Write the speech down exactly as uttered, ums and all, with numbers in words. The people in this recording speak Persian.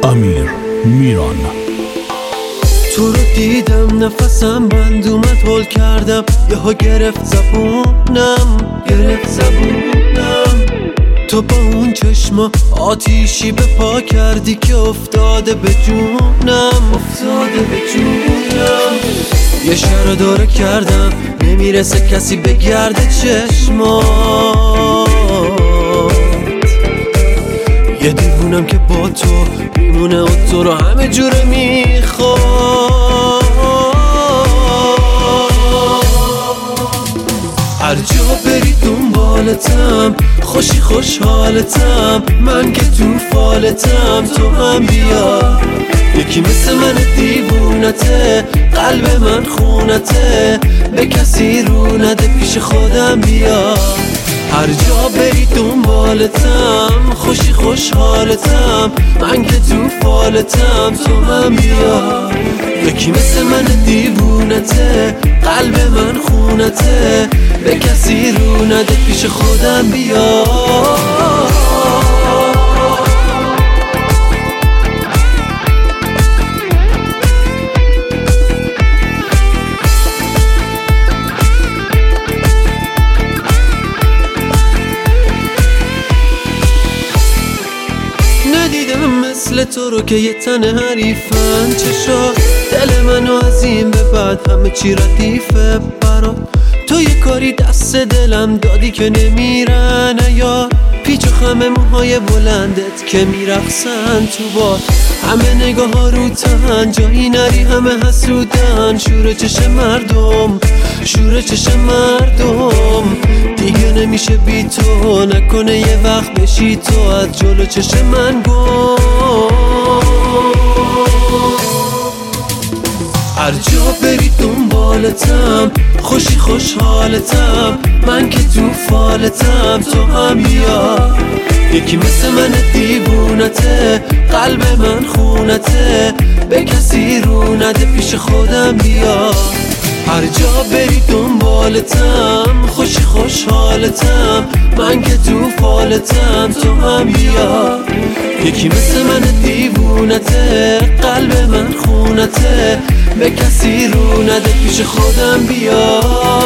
امیر میران. تو رو دیدم نفسم بند اومد، هول کردم یهو گرفت زبونم گرفت زبونم تو با اون چشما آتیشی به پا کردی که افتاده به جونم افتاده به جونم. یه شر داره کردم نمیرسه کسی بگرده چشمات، یه دیوونم که با تو میمونه و تو رو همه جوره میخواد. هر جا بری دنبالتم، خوشی خوشحالتم، من که تو فالتم، تو هم بیا. یکی مثل من دیوونته، قلب من خونته، به کسی رو نده پیش خودم بیا. هر جا بری دنبالتم، خوشی خوشحالتم، من که تو فالتم، تو هم بیا. یکی مثل من دیوونته، قلب من خونته، به کسی رو نده پیش خودم بیا. ندیدم مثل تو رو که یه تن حریفن، چشا دل منو از این به بعد همه چی ردیفه برات. تو یه کاری دست دلم دادی که نمیرن یار، پیچ و خم موهای بلندت که میرقصن تو باد. همه نگاه ها رو تن جایی نری، همه حسودن، شور چش مردم شور چش مردم. دیگه نمیشه بی تو، نکنه یه وقت بشی تو از جلو چش من گم. هر جا بری دنبالتم، خوشی خوشحالتم، من که تو فالتم، تو هم بیا. یکی مثل من دیوونته، قلب من خونته، به کسی رو نده پیش خودم بیا. هر جا بری دنبالتم، خوشی خوشحالتم، من که تو فالتم، تو هم بیا. یکی مثل من دیوونته، قلب من خونته، به کسی رو نده پیش خودم بیا.